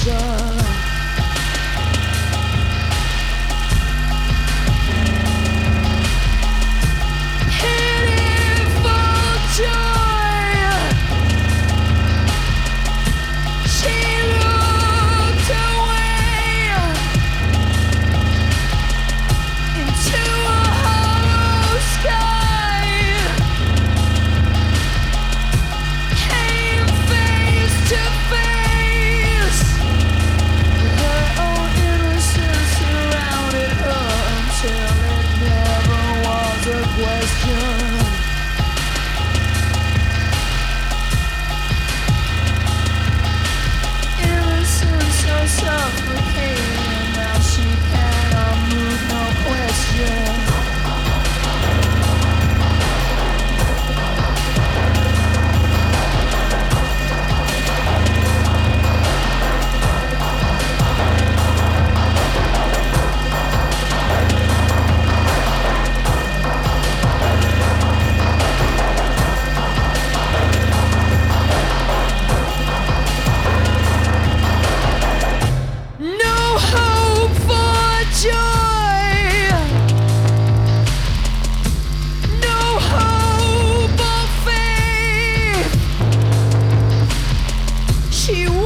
question. Heading for joy, she looked away into a hollow sky, came face to face with her own innocence surrounded her until it never was a question. Innocence so suffocating, now she cannot move, no question. No hope for joy, no hope of faith. She